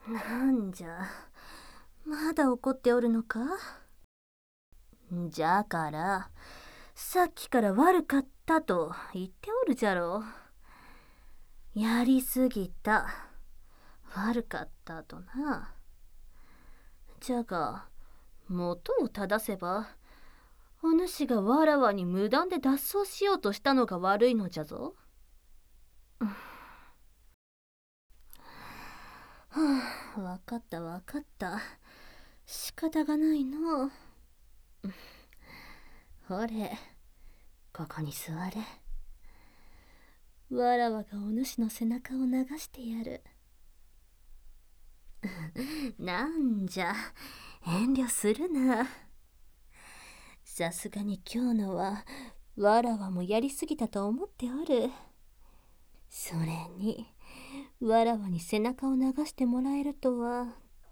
なんじゃ、まだ怒っておるのか。じゃから、さっきから悪かったと言っておるじゃろう。やりすぎた、悪かったとな。じゃが、元を正せば、お主がわらわに無断で脱走しようとしたのが悪いのじゃぞ。はあ、わかったわかった。仕方がないの。ほれ、ここに座れ。わらわがお主の背中を流してやる。なんじゃ、遠慮するな。さすがに今日のはわらわもやりすぎたと思っておる。それにわらわに背中を流してもらえるとは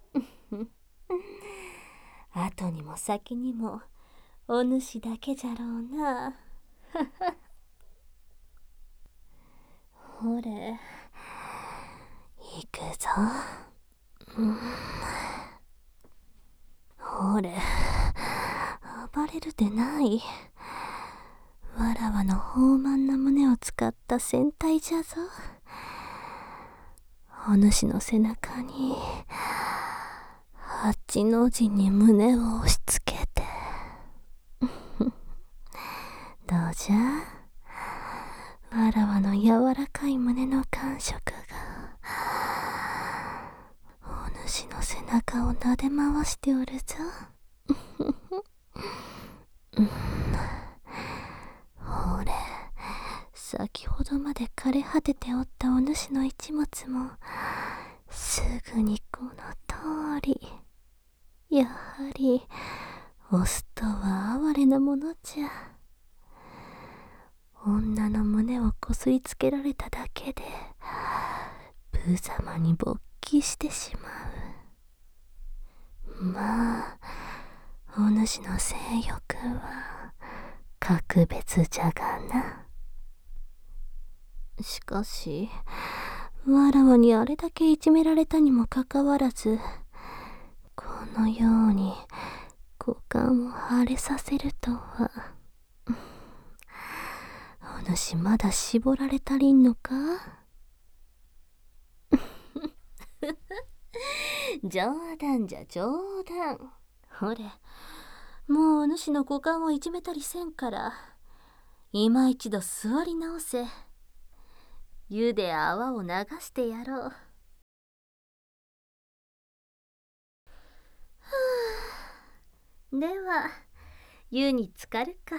後にも先にもお主だけじゃろうな。ほれ、行くぞ。ほれ、暴れるでない。わらわの豊満な胸を使った戦隊じゃぞ。お主の背中に8の字に胸を押し付けてどうじゃ、わらわの柔らかい胸の感触がお主の背中を撫で回しておるぞ。ほれ、先ほどまで枯れ果てておったお主の一物もすぐにこの通り。やはりオスとは哀れなものじゃ。女の胸をこすりつけられただけで無様に勃起してしまう。まあお主の性欲は格別じゃがな。しかしわらわにあれだけいじめられたにもかかわらず、このように股間を腫れさせるとは。お主まだ絞られたりんのか。冗談じゃ冗談。ほれ、もうお主の股間をいじめたりせんから、今一度座り直せ。湯で泡を流してやろう。では湯に浸かるか。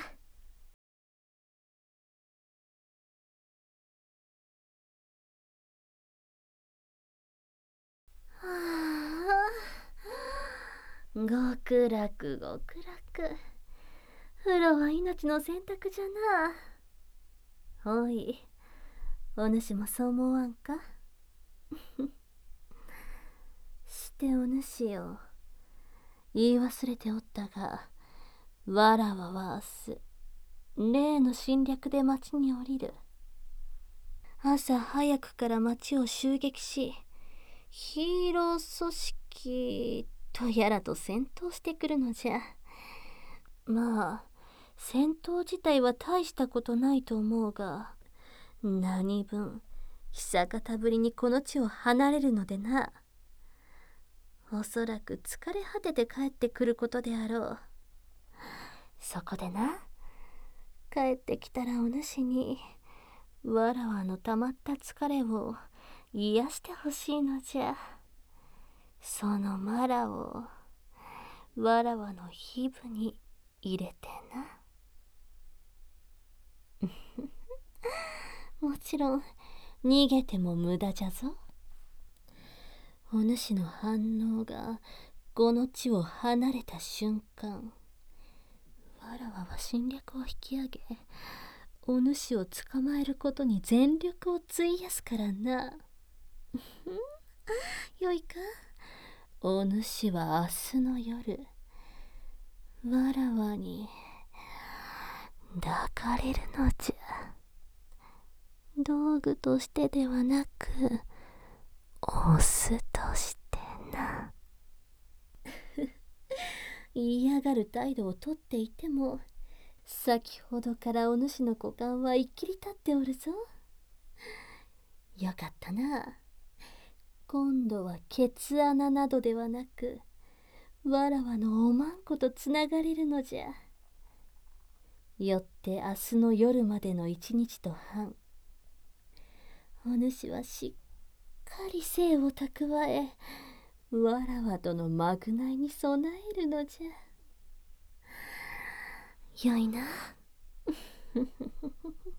極楽極楽。風呂は命の洗濯じゃな。おい、お主もそう思わんか。してお主よ、言い忘れておったが、わらわは明日例の侵略で町に降りる。朝早くから町を襲撃し、ヒーロー組織とやらと戦闘してくるのじゃ。まあ戦闘自体は大したことないと思うが、何分久方ぶりにこの地を離れるのでな。おそらく疲れ果てて帰ってくることであろう。そこでな、帰ってきたらお主にわらわのたまった疲れを癒してほしいのじゃ。そのマラをわらわの皮膚に入れてな。もちろん逃げても無駄じゃぞ。お主の反応がこの地を離れた瞬間、わらわは侵略を引き上げ、お主を捕まえることに全力を費やすからな。よいか、お主は明日の夜、わらわに抱かれるのじゃ。道具としてではなく、オスとして嫌がる態度をとっていても、先ほどからお主の股間は一切り立っておるぞ。よかったな。今度はケツ穴などではなく、わらわのおまんことつながれるのじゃ。よって明日の夜までの一日と半、お主はしっかり精を蓄え、わらわとのまぐないに備えるのじゃ。よいな。